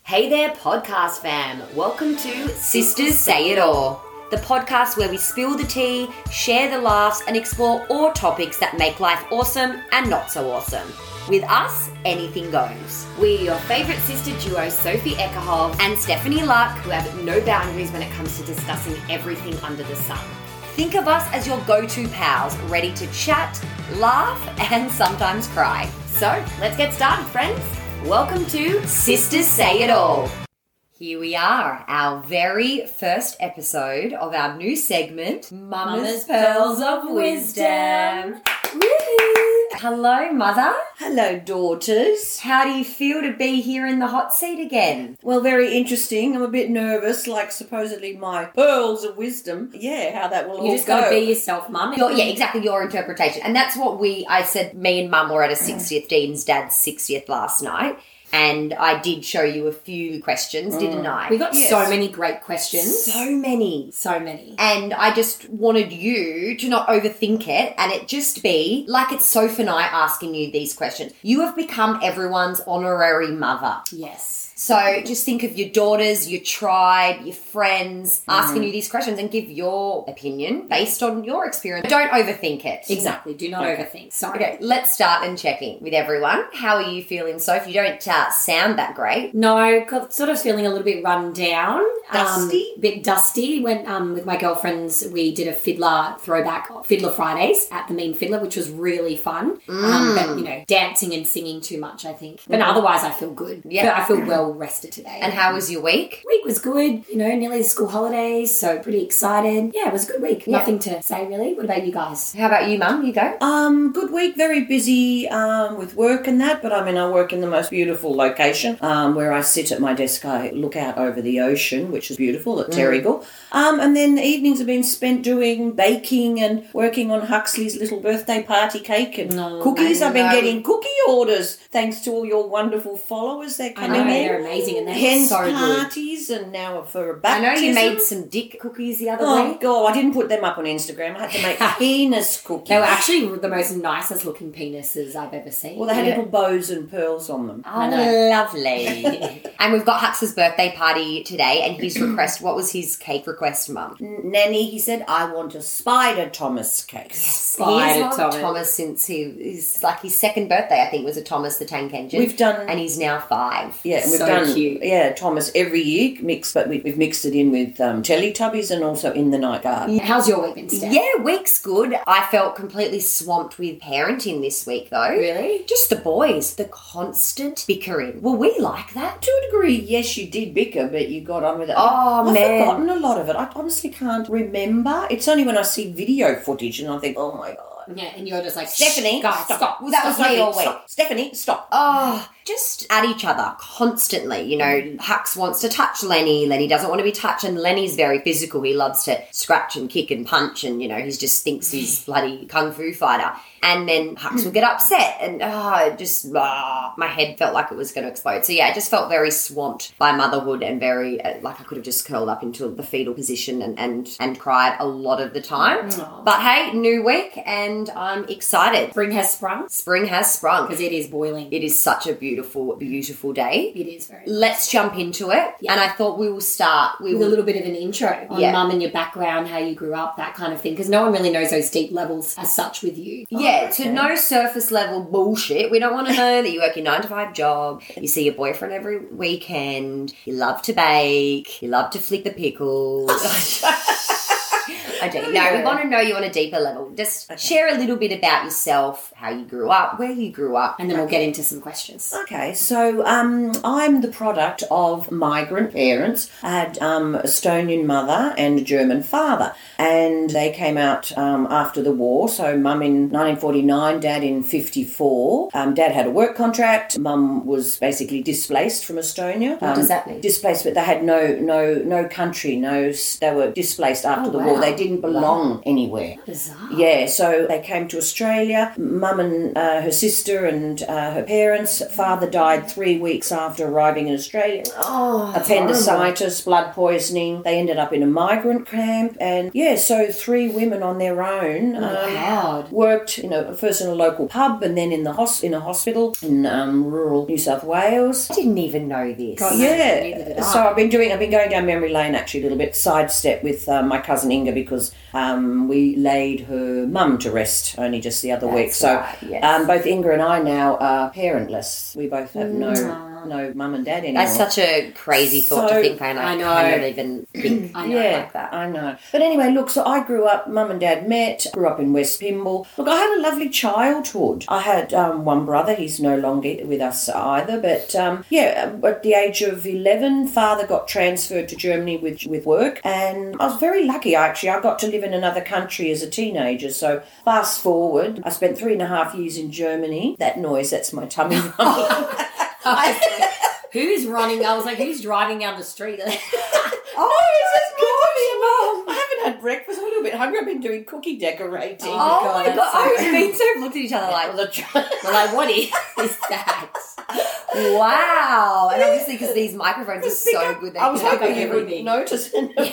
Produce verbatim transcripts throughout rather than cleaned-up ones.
Hey there, podcast fam. Welcome to Sisters Say It All, the podcast where we spill the tea, share the laughs, and explore all topics that make life awesome and not so awesome. With us, anything goes. We're your favourite sister duo, Sophie Eckerhoff and Stephanie Luck, who have no boundaries when it comes to discussing everything under the sun. Think of us as your go-to pals, ready to chat, laugh, and sometimes cry. So, let's get started, friends. Welcome to Sisters Say It All. Here we are, our very first episode of our new segment, Mama's, Mama's Pearls of Wisdom. Woo-hoo. Hello, Mother. Hello, daughters. How do you feel to be here in the hot seat again? Well, very interesting. I'm a bit nervous, like supposedly my pearls of wisdom. Yeah, how that will you all go. You just got to be yourself, Mum. Your, yeah, exactly, your interpretation. And that's what we, I said, me and Mum were at a sixtieth, Dean's dad's sixtieth last night. And I did show you a few questions, mm. didn't I? We got yes. so many great questions. So many. So many. And I just wanted you to not overthink it and it just be like it's Soph and I asking you these questions. You have become everyone's honorary mother. Yes. So just think of your daughters, your tribe, your friends asking mm. you these questions and give your opinion based on your experience. Don't overthink it. Exactly. Do not okay. overthink. Sorry. Okay, let's start and checking with everyone. How are you feeling, Soph? You don't uh, sound that great. No, got, sort of feeling a little bit run down. Dusty? Um, bit dusty. Went um, with my girlfriends, we did a fiddler throwback, Fiddler Fridays at the Mean Fiddler, which was really fun. Mm. Um, but, you know, dancing and singing too much, I think. But mm. otherwise, I feel good. Yeah. I feel well rested today. And how was your week? Week was good. You know, nearly the school holidays, so pretty excited. Yeah, it was a good week. Yeah. Nothing to say, really. What about you guys? How about you, Mum? You go? Um, good week. Very busy um, with work and that, but I mean, I work in the most beautiful location um, where I sit at my desk. I look out over the ocean, which is beautiful at Terrigal. Mm. Um, and then the evenings have been spent doing baking and working on Huxley's little birthday party cake and no, cookies. I've been getting cookie orders thanks to all your wonderful followers. They're coming I know, in. They're amazing and they're Hens so parties good. And now for a baptism. I know you made some dick cookies the other oh, week. Oh, God, I didn't put them up on Instagram. I had to make penis cookies. They were actually the most nicest looking penises I've ever seen. Well, they had yeah. little bows and pearls on them. Oh, lovely. And we've got Hux's birthday party today and his request, what was his cake request, Mum? Nanny, he said, I want a Spider Thomas cake. Yes, Spider he has Thomas. Thomas since he is like his second birthday, I think, was a Thomas the Tank Engine. We've done... And he's now five. Yeah, and we've so done... cute. Yeah, Thomas every year, mixed, but we, we've mixed it in with um, Teletubbies and also In the Night Garden. How's your week been, Steph? Yeah, week's good. I felt completely swamped with parenting this week, though. Really? Just the boys, the constant bickering. Well, we like that. To a degree, yes, you did bicker, but you got on with it. Oh, I've man. I've forgotten a lot of it. I honestly can't remember. It's only when I see video footage and I think, oh, my God. Yeah, and you're just like, Stephanie, guys, stop. stop. Well, that stop, was me all Sophie, week. Stop. Stephanie, stop. Oh, just at each other constantly. You know, Hux wants to touch Lenny. Lenny doesn't want to be touched. And Lenny's very physical. He loves to scratch and kick and punch. And, you know, he just thinks he's bloody kung fu fighter. And then Hux will get upset. And, oh, just, oh, my head felt like it was going to explode. So, yeah, I just felt very swamped by motherhood and very, uh, like I could have just curled up into the fetal position and, and, and cried a lot of the time. Aww. But, hey, new week and I'm excited. Spring has sprung. Spring has sprung. Because it is boiling. It is such a beautiful, beautiful day. It is very Let's jump into it. Yeah. And I thought we will start with will... a little bit of an intro on yeah. mum and your background, how you grew up, that kind of thing. Because no one really knows those deep levels as such with you. Yeah, oh, okay. to no surface level bullshit. We don't want to know that you work your nine to five job, you see your boyfriend every weekend, you love to bake, you love to flick the pickles. I do. No, we want to know you on a deeper level. Just okay. share a little bit about yourself, how you grew up, where you grew up. And then we'll get into some questions. Okay, so um, I'm the product of migrant parents. I had um, Estonian mother and a German father. And they came out um, after the war. So mum in nineteen forty-nine, dad in fifty-four. Um, dad had a work contract. Mum was basically displaced from Estonia. What um, does that mean? Displaced, but they had no no no country. No, they were displaced after oh, the wow. war. They did didn't belong anywhere. Bizarre. Yeah, so they came to Australia. Mum and uh, her sister and uh, her parents. Father died three weeks after arriving in Australia. Oh, that's Appendicitis, blood poisoning. They ended up in a migrant camp. And yeah, so three women on their own um, God. worked, you know, first in a local pub and then in the hos- in a hospital in um, rural New South Wales. I didn't even know this. God, neither Yeah, did I. so I've been doing. I've been going down memory lane actually a little bit, sidestep with uh, my cousin Inga because um, we laid her mum to rest only just the other week. That's So right, yes. um, both Inga and I now are parentless. We both have no no mum and dad anymore. That's such a crazy thought So- to think, and I, I know. cannot even think I know. Yeah, like that. I know. But anyway, look, so I grew up, mum and dad met, grew up in West Pymble. Look, I had a lovely childhood. I had um, one brother, he's no longer with us either, but um, yeah, at the age of eleven, father got transferred to Germany with, with work, and I was very lucky, actually. I got to live in another country as a teenager, so fast forward, I spent three and a half years in Germany. That noise, that's my tummy running. Who's running? I was like, who's driving down the street? Oh, this is good. I haven't had breakfast. I'm a little bit hungry. I've been doing cookie decorating. Oh, Oh God, my that's god! so I was good. being so looked at each other like, We're like, what is, is that? wow! And obviously, because these microphones are so good, they I was pick up hoping you would everything. notice.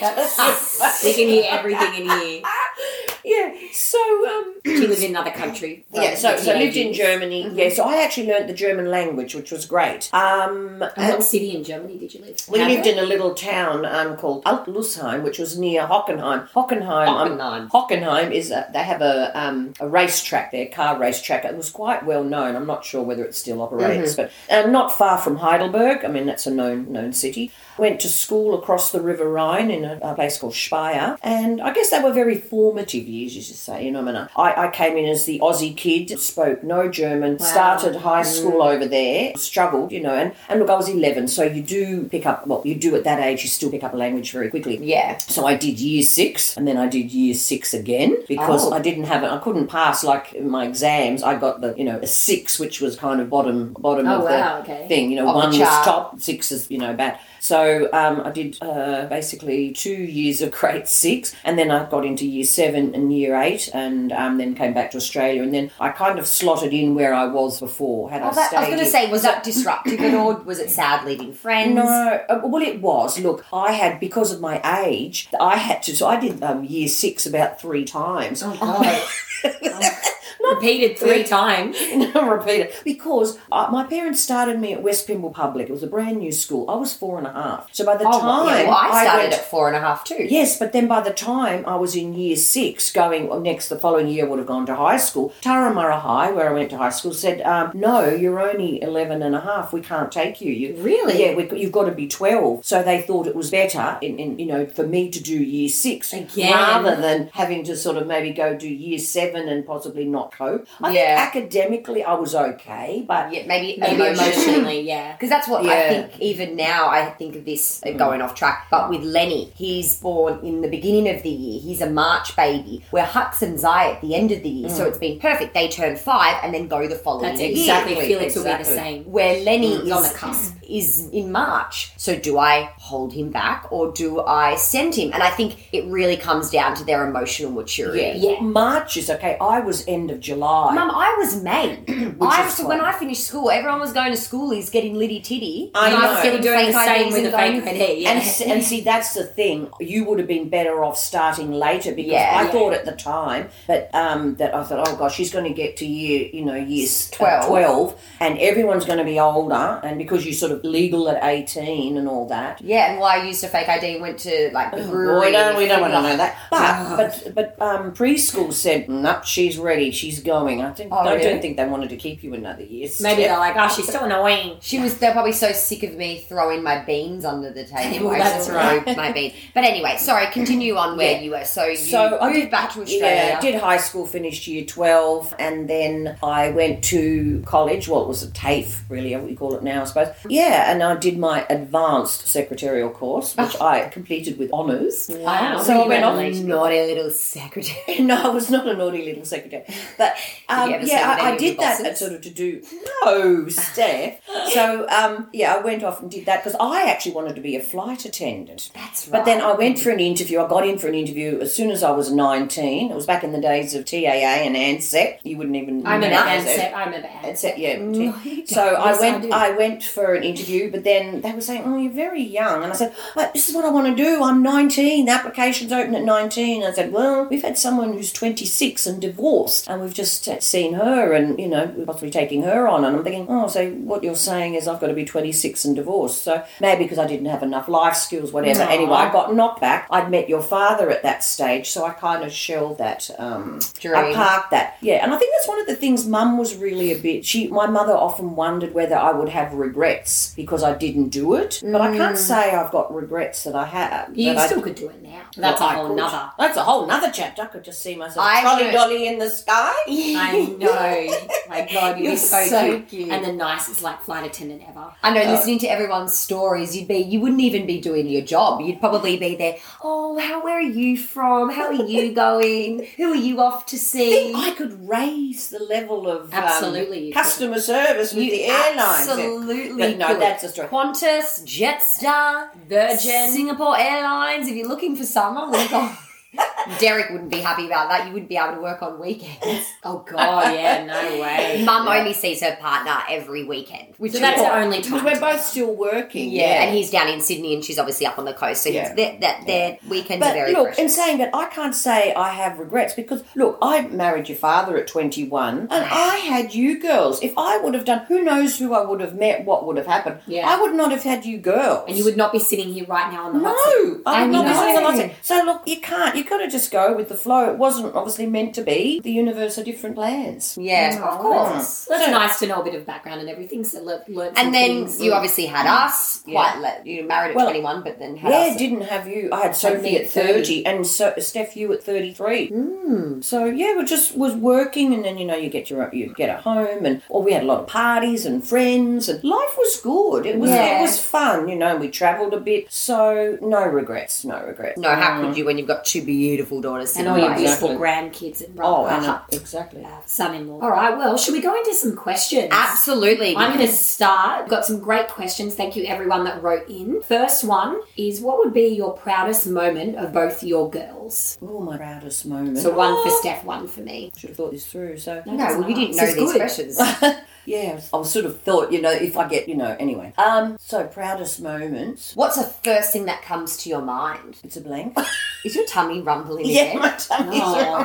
We can hear everything in here. Yeah. So um. Do you live in another country? Yeah, so, so I lived in Teenagers? Germany. Yeah, so I actually learnt the German language, which was great. Um, And and what city in Germany did you live? we Hamburg? lived in a little town um, called Alt-Lusheim, which was near Hockenheim. Hockenheim, um, Hockenheim. Hockenheim is a, they have a um, a racetrack there, car racetrack. It was quite well known. I'm not sure whether it still operates, but uh, not far from Heidelberg. I mean, that's a known known city. Went to school across the River Rhine in a, a place called Speyer, and I guess they were very formative years, you should say. You know, I mean, I, I came in as the Aussie kid, spoke no German, Wow. started high school over there, struggled, you know, and, and look, I was eleven, so you do pick up, well, you do at that age, you still pick up a language very quickly. Yeah. So I did year six, and then I did year six again because Oh. I didn't have it. I couldn't pass like my exams. I got the, you know, a six, which was kind of bottom bottom Oh, of wow, the okay. thing. You know, Of the one was chart. top, six is, you know, bad. So um, I did uh, basically two years of grade six, and then I got into year seven and year eight, and um, then came back to Australia, and then I kind of slotted in where I was before. Had I Oh, that, stayed I was going to in- say, was that disruptive at all? Was it sad leaving friends? No, uh, well, it was. Look, I had, because of my age, I had to, so I did um, year six about three times. Oh, God. Repeated three times. No, repeat it. Because uh, my parents started me at West Pymble Public. It was a brand new school. I was four and a half. So by the Oh, time yeah, well, I started went, at four and a half too. Yes, but then by the time I was in year six, going well, next the following year, I would have gone to high school. Turramurra High, where I went to high school, said, um, no, you're only eleven and a half. We can't take you. you Really? Yeah, we, you've got to be twelve. So they thought it was better, in, in, you know, for me to do year six Again. rather than having to sort of maybe go do year seven and possibly not cope. I Yeah. think academically I was okay, but Yeah, maybe, Maybe emotionally. emotionally, yeah. Because that's what I Yeah. think, even now, I think of this uh, going off track. But with Lenny, he's born in the beginning of the year. He's a March baby. Where Hux and Zai at the end of the year. So it's been perfect. They turn five and then go the following That's year. exactly. Exactly, Felix will be the exactly. same. Where Lenny Mm, is on the cusp. is in March. So do I hold him back or do I send him? And I think it really comes down to their emotional maturity. yeah. March is okay. I was end of July. Mum, I was May. I, is so when fine. I finished school, everyone was going to school. He's getting litty titty. I And know. was getting Doing the fake same I Ds with and the fake going- I D, yeah. And, s- and see, that's the thing. You would have been better off starting later because Yeah. I Yeah. thought at the time that um, that I thought, oh gosh, she's going to get to year, you know, year s- uh, twelve. twelve, and everyone's going to be older, and because you're sort of legal at eighteen and all that. Yeah, and why I used a fake I D and went to like the brewery. Well, we don't, we don't want to Like- know that. But but but um, preschool said, no, she's ready, she's going. I think Oh, I really? don't think they wanted to keep you another year. Maybe Steph. they're like, oh, she's so annoying. She was, they're probably so sick of me throwing my beans under the table. Well, I that's just right. threw my beans. But anyway, sorry, continue on where Yeah. you were. So you So I moved did back to Australia. Yeah, did high school, finished year twelve, and then I went to college. Well, it was a TAFE, really, we call it now, I suppose. Yeah, and I did my advanced secretarial course, which I completed with honours. Wow. So I went off. Congratulations. Naughty little secretary. No, I was not a naughty little secretary. The, But um, you ever say yeah, with any I, I of your did that bosses? sort of to do. No, Steph. So um, yeah, I went off and did that because I actually wanted to be a flight attendant. That's right. But then I went for an interview. I got in for an interview as soon as I was nineteen. It was back in the days of T A A and ANZEP. You wouldn't even. I remember know ANZEP. I remember ANZEP. ANZEP, yeah. No, you so don't. I Yes, went. I do. I, went for an interview, but then they were saying, "Oh, you're very young," and I said, "But this is what I want to do. I'm nineteen. The application's open at nineteen." And I said, "Well, we've had someone who's twenty-six and divorced, and we've just seen her, and you know, we're possibly taking her on." And I'm thinking, "Oh, so what you're saying is I've got to be twenty-six and divorced?" So maybe because I didn't have enough life skills, whatever. Aww. Anyway, I got knocked back. I'd met your father at that stage, so I kind of shelved that. Um, Dream. I parked that. Yeah, and I think that's one of the things. Mum was really a bit. She, my mother, often wondered whether I would have regrets because I didn't do it. But I can't say I've got regrets that I have. You that still I, could do it now. That's a I whole could. nother. That's a whole nother chapter. I could just see myself I trolley would- dolly in the sky. I know. My God, you're, You're so, so cute. cute. And the nicest like flight attendant ever. I know, Uh, listening to everyone's stories, you'd be, you wouldn't even be doing your job. You'd probably be there. Oh, how? Where are you from? How are you going? Who are you off to I see? think I could raise the level of um, Absolutely, you could. customer service with You the airlines. absolutely But no, could. that's a story. Qantas, Jetstar, Virgin. Singapore Airlines. If you're looking for someone, we've got. Derek wouldn't be happy about that. You wouldn't be able to work on weekends. Oh God, yeah, no way. Mum Yeah. only sees her partner every weekend, which So is that's what- the only Because time. we're both still working. yeah, and he's down in Sydney, and she's obviously up on the coast. So Yeah. he's, that that their weekends But are very look, precious. in saying that, I can't say I have regrets because, look, I married your father at twenty-one and I had you girls. If I would have done, who knows who I would have met, what would have happened. Yeah. I would not have had you girls. And you would not be sitting here right now on the No, hot seat. I would I not be know. sitting on the hot seat. So, look, you can't. You've got to just go with the flow. It wasn't obviously meant to be. The universe are different plans. yeah, Oh, of course. That's So- nice to know a bit of background and everything. So le- learn some And then things. you obviously had us. Yeah. Quite late. You married at Well, twenty-one, but then had Yeah, us. didn't have you. I had Sophie me at at thirty. thirty and so, Steph, you at thirty-three. Mm. So, yeah, we just was working and then, you know, you get your you get at home and, or we had a lot of parties and friends and life was good. It was Yeah. it was fun, you know, and we travelled a bit. So, no regrets, no regrets. No, how could you when you've got two beautiful daughters and sitting all your by you? beautiful Exactly. grandkids and Oh, brother, and, uh, uh, exactly. son-in-law. All right, well, should we go into some questions? Absolutely. I'm going to start. We've got some great questions. Thank you, everyone that wrote in. First one is, what would be your proudest moment of both your girls? Oh, my proudest moment. So one for Oh, Steph, one for me. should have thought this through. So, No, well, you didn't This know is these good. questions. yeah, I was sort of thought, you know, if I get, you know, anyway. Um, so proudest moments. What's the first thing that comes to your mind? It's a blank. Is your tummy rumbling Yeah, again? my tummy's Oh.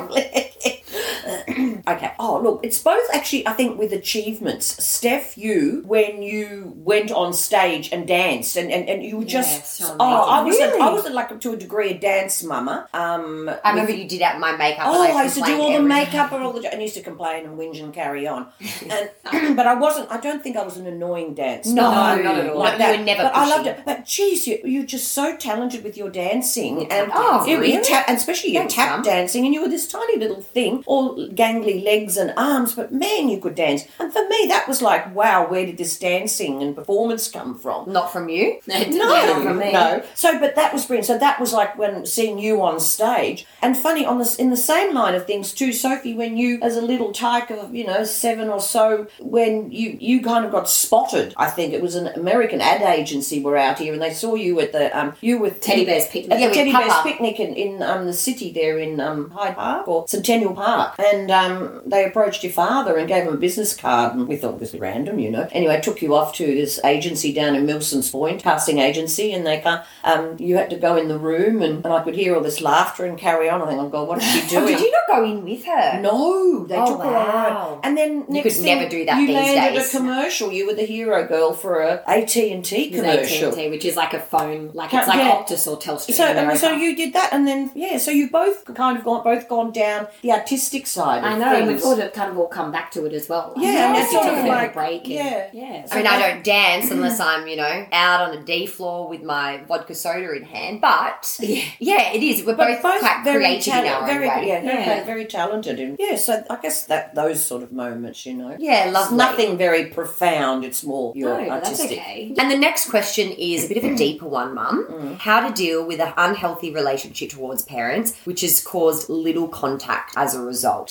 rumbling. Okay. Oh, look, it's both actually, I think, with achievements. Steph, you, when you went on stage and danced and, and, and you were just... Yeah, so oh, I was, amazing. a, I was a, like, to a degree, a dance mama. Um, I remember with- you did out my makeup. Oh, and I used to do complained all the every makeup day. and all the... And used to complain and whinge and carry on. And, but I wasn't... I don't think I was an annoying dancer. No, not at all. Like You that. were never But I pushy. loved it. But geez, you, you're just so talented with your dancing. And Oh, you- you really? tap, and especially your Thanks, tap Mum. dancing. And you were this tiny little thing, all gangly legs and arms. But man, you could dance. And for me, that was like, wow, where did this dancing and performance come from? Not from you. No, No, for me. no. So, but that was brilliant. So that was like when seeing you on stage. And funny, on this in the same line of things too, Sophie, when you, as a little tyke of, you know, seven or so, when you you kind of got spotted. I think it was an American ad agency were out here, and they saw you at the um, you with Teddy Bear's Picnic. at Yeah, the with Teddy Bear's Papa. Picnic in, in um, the city there in um, Hyde Park or Centennial Park, and um, they approached your father and gave him a business card, and we thought it was random, you know. Anyway, took you off to this agency down in Milson's Point, casting agency, and they can't, um, you had to go in the room, and, and I could hear all this laughter and carry on. I think, oh God, what is she Oh, doing? did you not go in with her? No, they Oh, took her on her wow. own. And then next could thing, never do that you these landed days. a commercial. You were the hero girl for a A T and T It was commercial. A T and T, which is like a phone, like Ca- it's like yeah. Optus or Telstra. So in and America. so you did that, and then yeah, so you both kind of gone both gone down the artistic side. Of I know, and things. we've all kind of all come back to it as well. Like, Yeah, and you it's took sort a of bit like- a break. And, yeah. yeah. I mean, I don't dance unless I'm, you know, out on a D floor with my vodka soda in hand. But Yeah. yeah, it is. We're But both, quite very creative in our talent, very own way. yeah, very, Yeah. very talented. And yeah, so I guess that those sort of moments, you know. Yeah, It's lovely. nothing very profound. It's more your No, but that's artistic. okay. And the next question is a bit of a deeper one, Mum. How to deal with an unhealthy relationship towards parents, which has caused little contact as a result.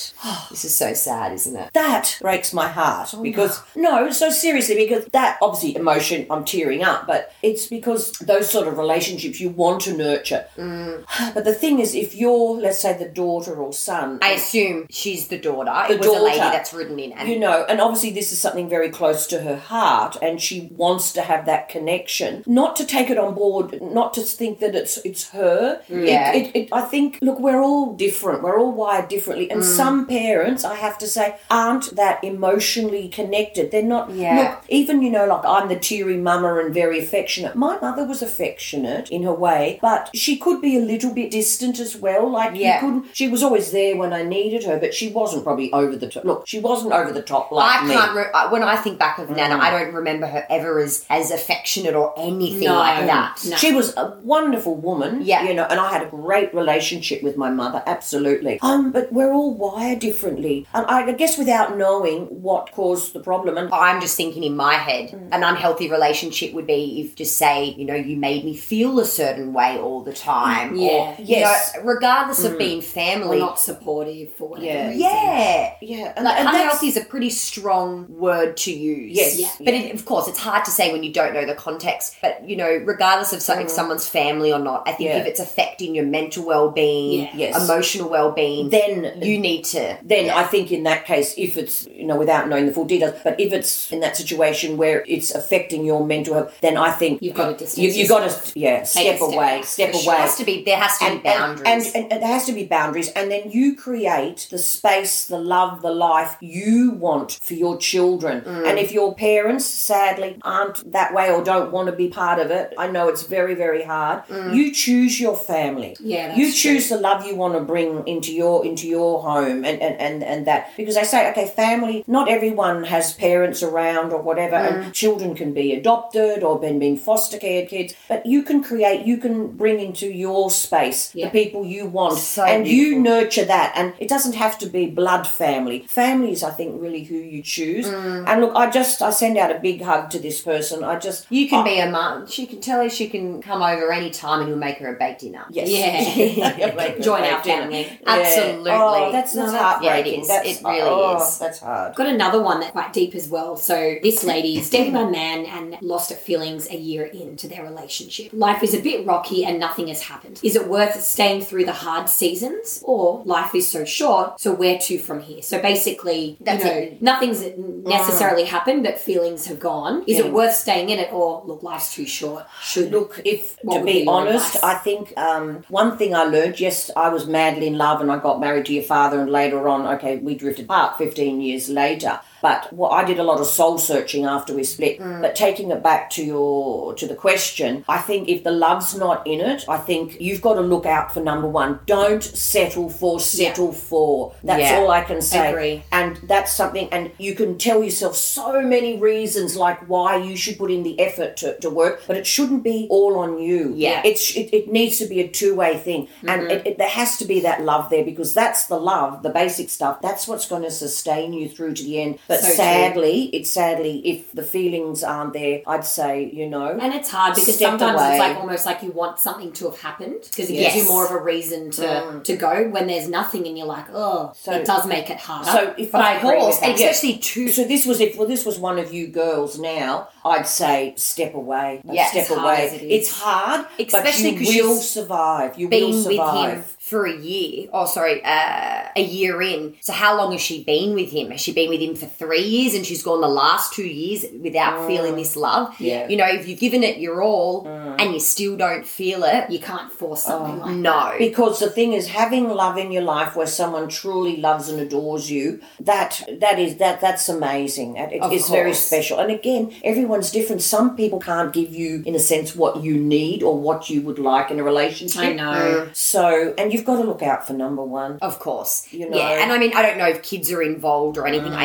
This is so sad, isn't it? That breaks my heart because, no, so seriously, because that obviously emotion, I'm tearing up, but it's because those sort of relationships you want to nurture. Mm. But the thing is, if you're, let's say, the daughter or son. I assume she's the daughter. The it was daughter, a lady that's written in. And you know, and obviously this is something very close to her heart and she wants to have that connection. Not to take it on board, not to think that it's it's her. Yeah. It, it, it, I think, look, we're all different. We're all wired differently. And mm. some parents, I have to say, aren't that emotionally connected. They're not. Yeah. Look, even, you know, like I'm the teary mama and very affectionate. My mother was affectionate in her way, but she could be a little bit distant as well. Like, yeah. you couldn't, she was always there when I needed her, but she wasn't probably over the top. Look, she wasn't over the top like I me. can't, re- when I think back of Mm. Nana, I don't remember her ever as, as affectionate or anything No, like that. no. She was a wonderful woman, Yeah. you know, and I had a great relationship with my mother, absolutely. Um, but we're all wired differently. And I guess without knowing what caused the problem. And I'm just thinking in my head, Mm. an unhealthy relationship would be if just say, you know, you made me feel a certain way all the time. Yeah. Or, you Yes. know, regardless of Mm. being Or family. not supportive for whatever Yeah. reason. Yeah. yeah, and, Like, and that's- unhealthy is a pretty strong word to use. Yes. Yeah. But it, of course, it's hard to say when you don't know the context. But, you know, regardless of so, if someone's family or not, I think Yeah. if it's affecting your mental well-being, Yeah. Yes. emotional well-being, then you need to... Then yeah. I think in that case, if it's, you know, without knowing the full details, but if it's in that situation where it's affecting your mental health, then I think You've got to distance you, you got to, yeah, Take step a step away, back, step for away. sure. There has to be, there has to and, be boundaries. And, and, and there has to be boundaries, and then you create the space, the love, the life you want for your children. Mm. And if your parents, sadly, aren't that way or don't want to be part of it, I know it's very, very hard. Mm. You choose your family. Yeah, that's you choose true. the love you want to bring into your into your home, and, and, and, and that, because I say, okay, family, not everyone has parents around or whatever, Mm. and children can be adopted or been being foster care kids, but you can create, you can bring into your space Yeah. the people you want, So and you beautiful. nurture that. And it doesn't have to be blood family. Family is, I think, really who you choose. Mm. And look, I just I send out a big hug to this person. I just You can I- be a mum. She can tell her she can come over any time and you'll make her a baked dinner. Yes. Yeah. Make her Join a our baked dinner. family. Yeah. Absolutely. Oh, that's, No, that's that- heartbreaking. yeah, it is. That's, It really oh, is. That's hard. Got another one that's quite deep as well. So this lady's dating a man and lost her feelings a year into their relationship. Life is a bit rocky and nothing has happened. Is it worth staying through the hard seasons, or life is so short, so where to from here? So basically, That's you know, it. nothing's necessarily happened, but feelings have gone. Is Yeah. it worth staying in it, or look, life's too short? Should Look, if What to would be be your honest, advice? I think um, one thing I learned, yes, I was madly in love and I got married to your father, and later on, okay, we drifted apart fifteen years later. But well, I did a lot of soul searching after we split. Mm. But taking it back to your to the question, I think if the love's not in it, I think you've got to look out for number one. Don't settle for settle for. That's Yeah. all I can say. Agree. And that's something, and you can tell yourself so many reasons like why you should put in the effort to, to work, but it shouldn't be all on you. Yeah. It's it, it needs to be a two-way thing. And it, it, there has to be that love there, because that's the love, the basic stuff. That's what's going to sustain you through to the end. But So true. sadly, it's sadly, if the feelings aren't there, I'd say, you know. And it's hard because Step sometimes away. it's like almost like you want something to have happened because it Yes. gives you more of a reason to, to go when there's nothing and you're like, oh, So- it does make it harder. So if but I Of agree course, with that. especially two. So this was if well this was one of you girls now, I'd say step away. Yeah, step as hard as as it is. It's hard, Especially but 'cause you will she's survive. You been will with survive. him for a year. Oh, sorry, uh, a year in. So how long has she been with him? Has she been with him for three years and she's gone the last two years without feeling this love? Yeah. You know, if you've given it your all and you still don't feel it, You can't force something like no. Because the thing is, having love in your life where someone truly loves and adores you, that that is that that's amazing. It, Of it's very course. special. And again, everyone's different. Some people can't give you, in a sense, what you need or what you would like in a relationship. I know. So, and you've got to look out for number one. Of course. You know. Yeah, and I mean, I don't know if kids are involved or anything. I assume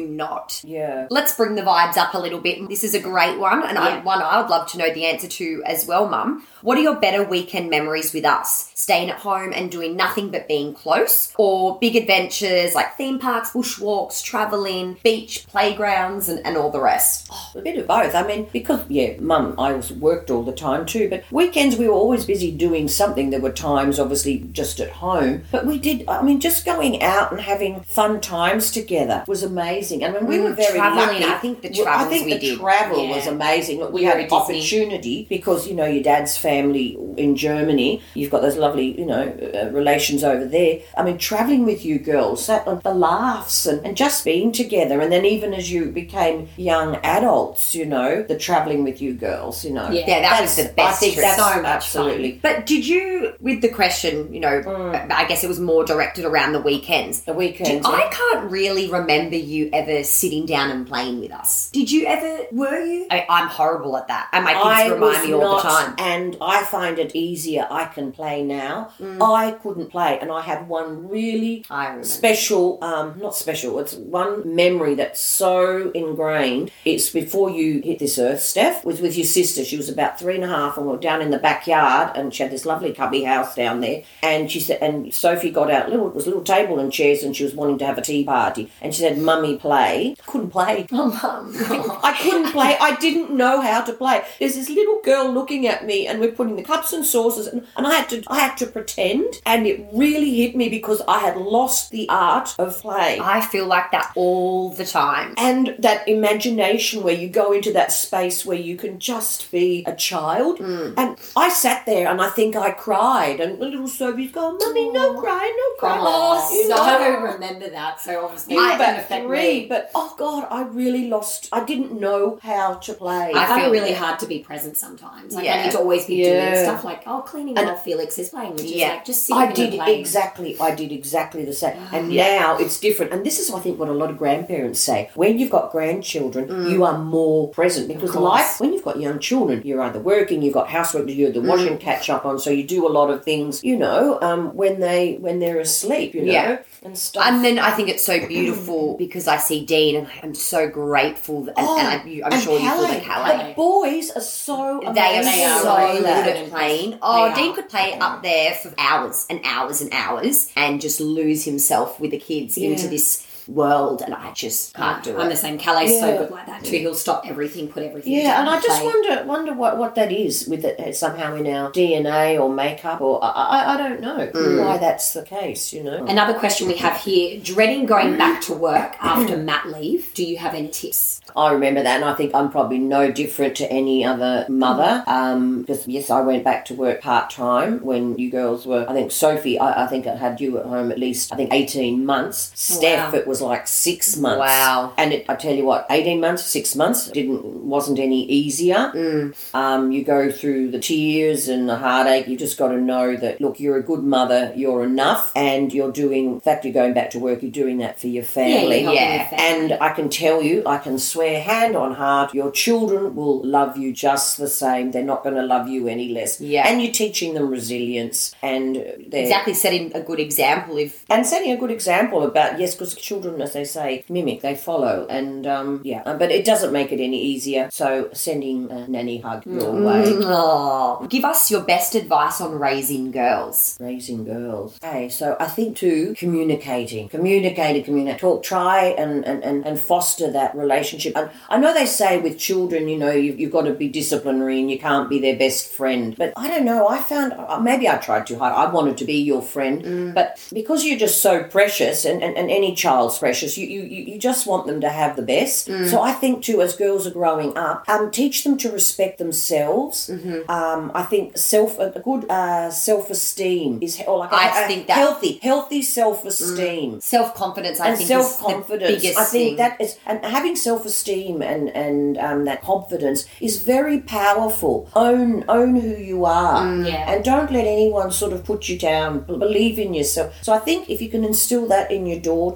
do not. Yeah. Let's bring the vibes up a little bit. This is a great one, and I, Yeah. one I would love to know the answer to as well, Mum. What are your better weekend memories with us? Staying at home and doing nothing but being close? Or big adventures like theme parks, bushwalks, travelling, beach, playgrounds, and, and all the rest? Oh, a bit of both. I mean, because, yeah, Mum, I was worked all the time too, but weekends we were always busy doing something. There were times, obviously, just at home. But we did, I mean, just going out and having fun times together was amazing. I mean, we Mm, were very travelling, lucky. I think the Well, travels I think we the did. travel Yeah. was amazing. Look, we We had were at Disney. opportunity because, you know, your dad's family in Germany, you've got those lovely, you know, uh, relations over there. I mean, travelling with you girls, that, uh, the laughs and, and just being together. And then even as you became young adults, you know, the travelling with you girls, you know. Yeah. Yeah, that was That's- the best I think trip. that's So much absolutely. But did you, with the question, you know, Mm. I guess it was more directed around the weekends. The Do- weekends. I can't really remember you ever sitting down and playing with us. Did you ever? Were you? I, I'm horrible at that, and my kids I remind was me all not, the time. and I find it easier. I can play now. Mm. I couldn't play, and I have one really I remember. special, um, not special, it's one memory that's so ingrained. It's before you hit this earth, Steph, was with your sister. She was about three and a half, and we were down in the backyard, and she had this lovely cubby house down there. And she said, and Sophie got out, little, it was a little table and chairs, and she was wanting to have a tea party. And she said, "Mummy, play." Couldn't play. Oh, Mum. I couldn't play. I didn't know how to play. There's this little girl looking at me, and we're putting the cups and saucers, and, and I had to, I had to pretend, and it really hit me because I had lost the art of play. I feel like that all the time. And that imagination where you go into that space where you can just be a child. Mm. And I sat there and I think I cried. And the little Sophie's going, "Mummy, no cry, no cry." Oh, You so know? remember that. So obviously, You it were didn't about affect three, me. but oh God, I really lost. I didn't know how to play. I I find it feel- really hard to be present sometimes. Like Yeah. I need to always be Yeah. doing stuff like, oh, cleaning And- while Felix is playing, which Yeah. is like just sitting I in did and playing. exactly. I did exactly the same. And Yeah. now it's different. And this is, I think, what a lot of grandparents say. When you've got grandchildren, Mm. you are more present because course. life. When you've got young children, you're either working, you've got housework to do, the washing catch up on. So you do a lot of things, you know, um, when they when they're asleep, you know, Yeah. and stuff. And then I think it's so beautiful because I see Dean and I'm so grateful. That, and, Oh, and I, you- I'm and sure you feel Calais. the Calais. The boys are so amazing. They are They are so really good good at at playing. They Oh, are. Dean could play up there for hours and hours and hours and just lose himself with the kids Yeah. into this world, and I just can't do I'm it. the same. Calais so Yeah. good like that too. He'll stop everything, put everything Yeah, down, and I just play. wonder wonder what, what that is with it uh, somehow in our D N A or makeup, or I, I, I don't know Mm. why that's the case, you know. Another question we have here: dreading going back to work after mat leave. Do you have any tips? I remember that, and I think I'm probably no different to any other mother. Um, because yes, I went back to work part time when you girls were. I think Sophie, I, I think I had you at home at least. I think eighteen months. Steph, Wow. it was like six months. Wow. And it, I tell you what, eighteen months, six months didn't wasn't any easier. Mm. Um, you go through the tears and the heartache. You just got to know that look, you're a good mother. You're enough, and you're doing. In fact, you're going back to work. You're doing that for your family. you're helping yeah. your family. And I can tell you, I can swear hand on heart, your children will love you just the same. They're not going to love you any less. Yeah. And you're teaching them resilience and they're Exactly, setting a good example. If and setting a good example about yes, because children, as they say, mimic, they follow, and um, yeah, uh, but it doesn't make it any easier. So sending a nanny hug your way, oh, give us your best advice on raising girls. raising girls. Okay, so I think too, communicating, communicating, communicate, talk, try and and, and, and foster that relationship. And I know they say with children, you know, you've, you've got to be disciplinary and you can't be their best friend. But I don't know. I found uh, maybe I tried too hard. I wanted to be your friend, but because you're just so precious, and, and, and any child's precious, you, you you just want them to have the best. So I think too, as girls are growing up, um, teach them to respect themselves. Um, I think self a good uh, self esteem is or like a- I a think that- healthy healthy self esteem. Self confidence, I And think, self is the confidence, biggest I think thing. that is, and having self esteem and and um, that confidence is very powerful. Own own who you are, yeah. and don't let anyone sort of put you down. B- Believe in yourself. So I think if you can instill that in your daughters,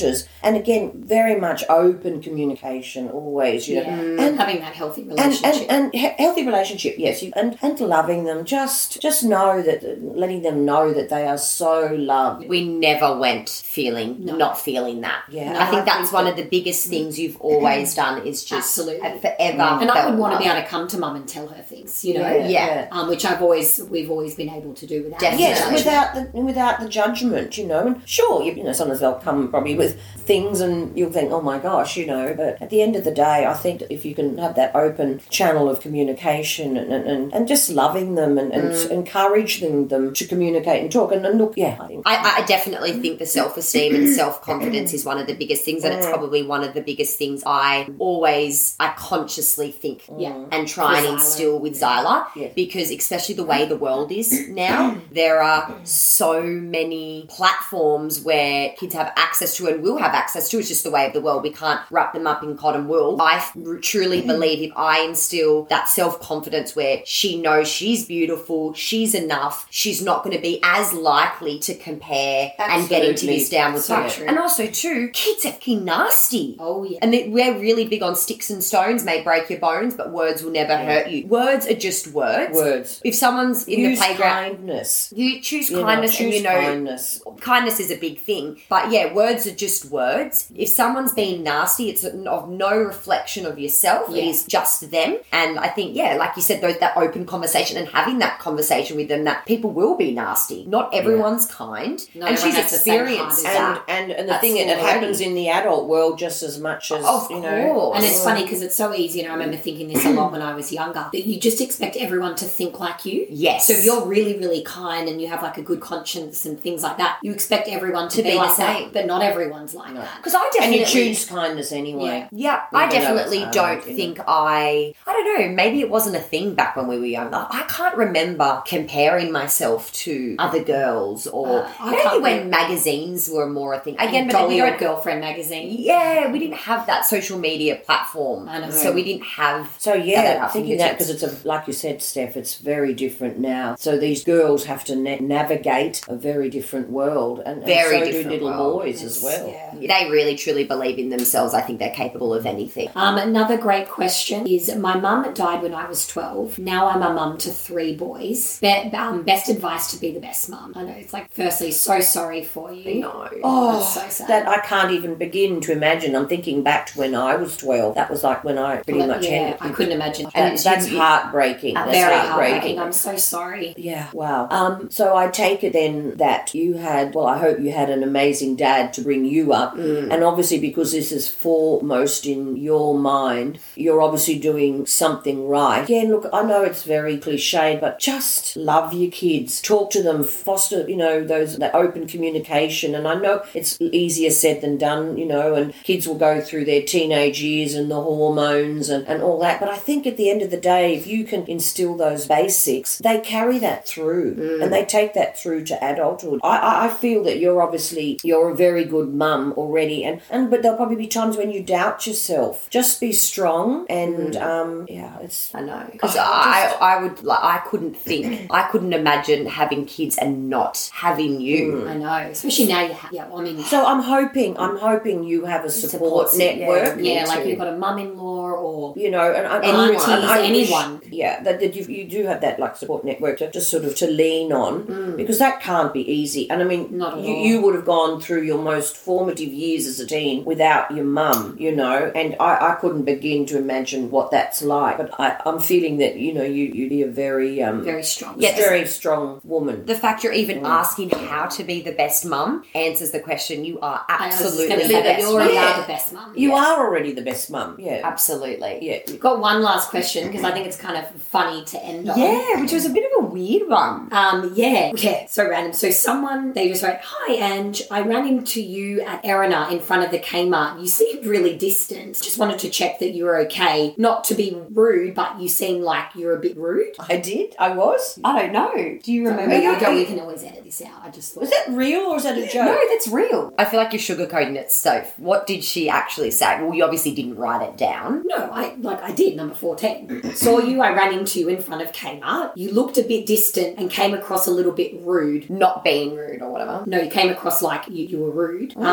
and again, very much open communication always, you know. Yeah. And having that healthy and, relationship. and, and he- healthy relationship, yes, you, and, and loving them, just just know that, letting them know that they are so loved. We never went feeling, No. not feeling that. Yeah. I think I that's think one that- of the biggest things you've always done is just Absolutely. have forever. and I felt would want to be love. able to come to mum and tell her things, you know. Yeah, Yeah. Um, which I've always, we've always been able to do without Definitely. Yes, judgment. without the without the judgment, you know. And sure, you, you know, sometimes they'll come probably with things, and you'll think, oh my gosh, you know. But at the end of the day, I think that if you can have that open channel of communication and and, and just loving them and, and Mm. encourage them them to communicate and talk and, and look, yeah, I think I, I definitely think the self-esteem and self-confidence is one of the biggest things, and it's probably one of the biggest things I always, I consciously think Yeah. and try and For Zyla. instill with Zyla, Yeah. because especially the way the world is now, there are so many platforms where kids have access to and will have access to. It's just the way of the world. We can't wrap them up in cotton wool. I f- truly believe if I instill that self-confidence where she knows she's beautiful, she's enough, she's not going to be as likely to compare and get into Absolutely. this downward So spiral. true. And also, too, kids are fucking nasty. Oh, yeah. And that we're really big on sticks and stones may break your bones, but words will never hurt you. Words are just words. words. If someone's in Use the playground, kindness. you choose You know, kindness, and choose you know kindness. kindness is a big thing. But yeah, words are just words. If someone's being nasty, it's of no reflection of yourself. It Yeah. is just them. And I think, yeah, like you said, those, that open conversation and having that conversation with them, that people will be nasty. Not everyone's kind. Not and everyone she's has the same experienced heart as that. And, and and the That's thing, it, it already- happens in the adult world just as much as, Of you know. course. And it's funny because it's so easy, and I remember thinking this a lot when I was younger, that you just expect everyone to think like you. Yes. So if you're really, really kind and you have like a good conscience and things like that, you expect everyone to, To be, be the like same. that, but not everyone's like that. Because I And definitely you choose kindness anyway. Yeah, I Even though definitely it's hard, don't you know. think I. I don't know. Maybe it wasn't a thing back when we were younger. I can't remember comparing myself to other girls, or Uh, I maybe can't when re- magazines were more a thing. Again, Again, but Dolly we or don't. Girlfriend magazine. Yeah, we didn't have that social media platform, I know. so we didn't have. So that at yeah, our thinking that fingertips. because it's a, like you said, Steph, it's very different now. So these girls have to na- navigate a very different world, and, and Very so do different little world. boys as well. Yeah. They really truly believe in themselves. I think they're capable of anything. Um, another great question is, my mum died when I was twelve. Now I'm a mum to three boys. Be- um, best advice to be the best mum. I know, it's like, firstly, so sorry for you. No. Oh, That's so sad. that I can't even begin to imagine. I'm thinking back to when I was twelve. That was like when I pretty Well, much yeah, ended. I couldn't imagine. And it's that's you- heartbreaking. That's Very heartbreaking. heartbreaking. I'm so sorry. Yeah, wow. Um, so I take it then that you had, well, I hope you had an amazing dad to bring you up. Mm. And obviously, because this is foremost in your mind, you're obviously doing something right. Again, look, I know it's very cliche, but just love your kids. Talk to them, foster, you know, those that open communication. And I know it's easier said than done, you know, and kids will go through their teenage years and the hormones and, and all that. But I think at the end of the day, if you can instill those basics, they carry that through Mm. and they take that through to adulthood. I, I, I feel that you're obviously, you're a very good mum already. And, and but there'll probably be times when you doubt yourself. Just be strong and, um, yeah, it's... I know, because Oh, I, just- I would, like, I couldn't think, I couldn't imagine having kids and not having you. I know, especially now you have. Yeah, well, I mean, So I'm hoping, I'm hoping you have a support, Support, network. yeah. yeah, me like too. you've got a mum-in-law or You know, and, and Anyone. I- and I wish- Anyone. yeah, that, that you, you do have that like support network to just sort of to lean on because that can't be easy. And I mean, Mm. Not at you, all. you would have gone through your most formative years as a teen without your mum, you know, and I, I couldn't begin to imagine what that's like. But I, I'm feeling that you know you you'd be a very um very strong. Yeah, very strong woman. The fact you're even asking how to be the best mum answers the question. You are I was just absolutely going to the say that best you already mum. are the best mum. You Yeah. are already the best mum. Yeah, Absolutely. yeah. Got one last question because I think it's kind of funny to end on. Yeah, which was a bit of a weird one. Um, yeah, yeah, so random. So someone, they just wrote, "Hi, Ange, I ran into you at Erina in front of the Kmart. You seemed really distant. Just wanted to check that you were okay. Not to be rude, but you seem like you're a bit rude." I did. I was. I don't know. Do you remember? Maybe you- we, don't, we can always edit this out. I just thought. Was that real or was that a joke? No, that's real. I feel like you're sugarcoating it, Stove. What did she actually say? Well, you obviously didn't write it down. No, I like I did, number fourteen. Saw you, I ran into you in front of Kmart. You looked a bit distant and came across a little bit rude. Not being rude or whatever. No, you came across like you, you were rude. Um, was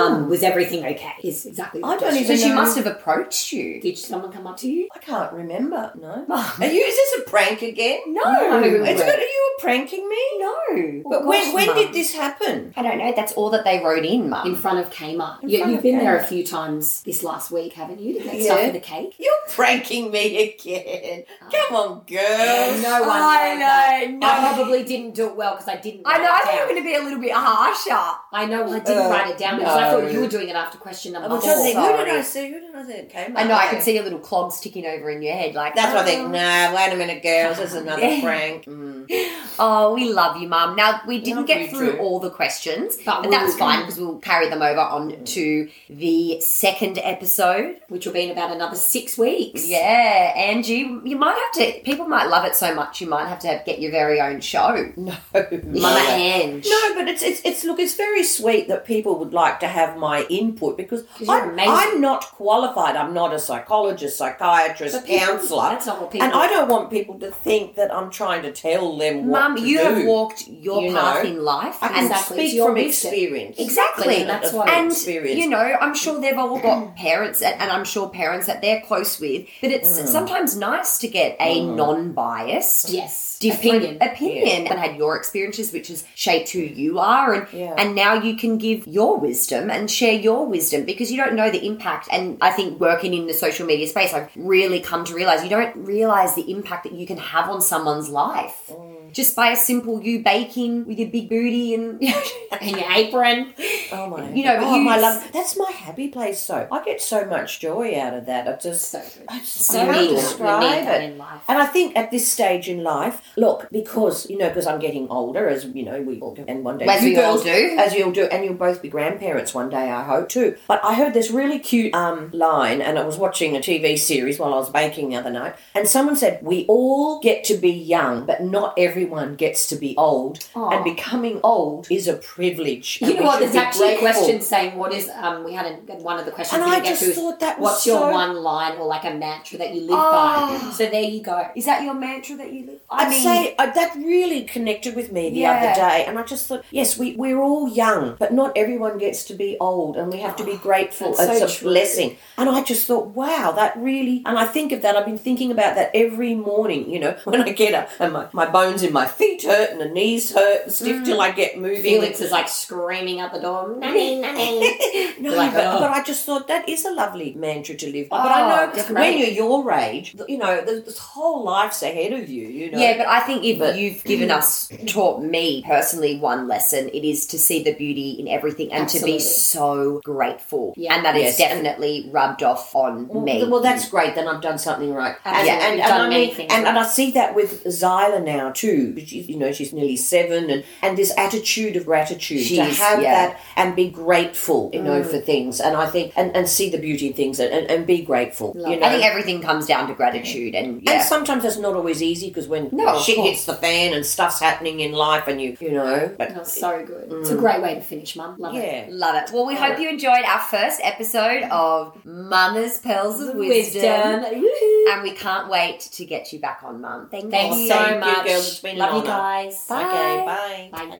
is everything okay? Is exactly the I don't question. even So she know. must have approached you. Did someone come up to you? I can't remember. No. Are you? Is this a prank again? No. It's good. Are you pranking me? No. But Oh, when gosh, when Mum. did this happen? I don't know. That's all that they wrote in, In Mum. front of Kmart. In You, front you've of been there a Kmart. few times this last week, haven't you? To get Yeah. stuff for the cake. You're pranking me again. Come on, girls. No one. I wrote that. know, no. I probably didn't do it well because I didn't. I write know. I it think down. I'm going to be a little bit harsher. I know. I didn't Uh, write it down because I no. thought you were doing it after question number I was four. trying to think, who did sorry. I see? Who did I see? It came I know. I up. can see your little clogs ticking over in your head. Like That's what I think. oh. Nah, wait a minute, girls. This is another Yeah. prank. Mm. Oh, we love you, Mum. Now, we didn't Love get you through too. all the questions, But but, we'll- that's fine because we'll carry them over on to the second episode. Which will be in about another six weeks. Yeah, Angie, you might have to, people might love it so much you might have to have, get your very own show. No, Mama Ange. No, but it's, it's it's look, it's very sweet that people would like to have my input because 'Cause you're I'm, amazing. I'm not qualified. I'm not a psychologist, psychiatrist, But people- counsellor. That's not what people. And I don't want people to think that I'm trying to tell them what Mum, to you do. have walked your You path know, in life. I can and Exactly, speak it's your from wisdom. experience. Exactly. And that's what- and experience. you know, I'm sure they've all got parents, and and I'm sure parents that they're close with. But it's Mm. sometimes nice to get a non-biased, Yes. different Opinion. opinion, and had your experiences, which has shaped who you are, and Yeah. and now you can give your wisdom and share your wisdom because you don't know the impact. And I think working in the social media space, I've really come to realize you don't realize the impact that you can have on someone's life. Just by a simple you baking with your big booty and And your apron. Oh my! You know, but oh you- my love, that's my happy place. So I get so much joy out of that. I just, So good. I just So I can't good. We describe need that it. in life. And I think at this stage in life, look, because you know, because I'm getting older, as you know, we all do, and one day As you we all girls do. as you'll do, and you'll both be grandparents one day, I hope too. But I heard this really cute um line, and I was watching a T V series while I was baking the other night, and someone said, "We all get to be young, but not everyone gets to be old, Aw. and becoming old is a privilege." You and know we what? should There's be actually a grateful. question saying, "What is?" Um, we had a, one of the questions And we I didn't get just to. is, thought that was What's your so- one line or like a mantra that you live Oh. by? So there you go. Is that your mantra that you live? I I'd mean, say uh, that really connected with me the Yeah. other day, and I just thought, yes, we, we're all young, but not everyone gets to be old, and we have to be grateful. that's It's so a true. blessing. And I just thought, wow, that really, and I think of that, I've been thinking about that every morning, you know, when I get up, and my, my bones in my feet hurt, and the knees hurt, and stiff till I get moving. Felix is like screaming out the door, nanny, nanny. No, You're like, but, "Oh." but I just thought that is a lovely mantra to live by. Oh, but I know definitely. when you're your age, you know, there's, this whole life's ahead of you, you know. Yeah, but I think if But- you've given us, taught me personally one lesson, it is to see the beauty in everything and Absolutely. to be so grateful. Yeah. And that Yes. is definitely rubbed off on Well, me. well, that's great. Then I've done something right. Absolutely. And, and, You've and done I many mean, things and, and right. I see that with Zyla now too. She's, you know, she's nearly seven, and, and this attitude of gratitude She to is, have yeah. that and be grateful, you know, for things. And I think and, and see the beauty in things and, and, and be grateful. Love You it. know, I think everything comes down to gratitude and yeah. and sometimes that's not always easy because when No, of shit course. hits the fan and stuff's happening in life, and you, you know, but That's so good. It's a great way to finish, Mum. Love it. yeah. Love it. Well, we hope you enjoyed our first episode of Mama's Pearls of Wisdom. Woohoo. And we can't wait to get you back on, Mum. Thank Thanks you. so Thank you, much. girls. It's been an Love you honour. guys. Okay, bye. Bye.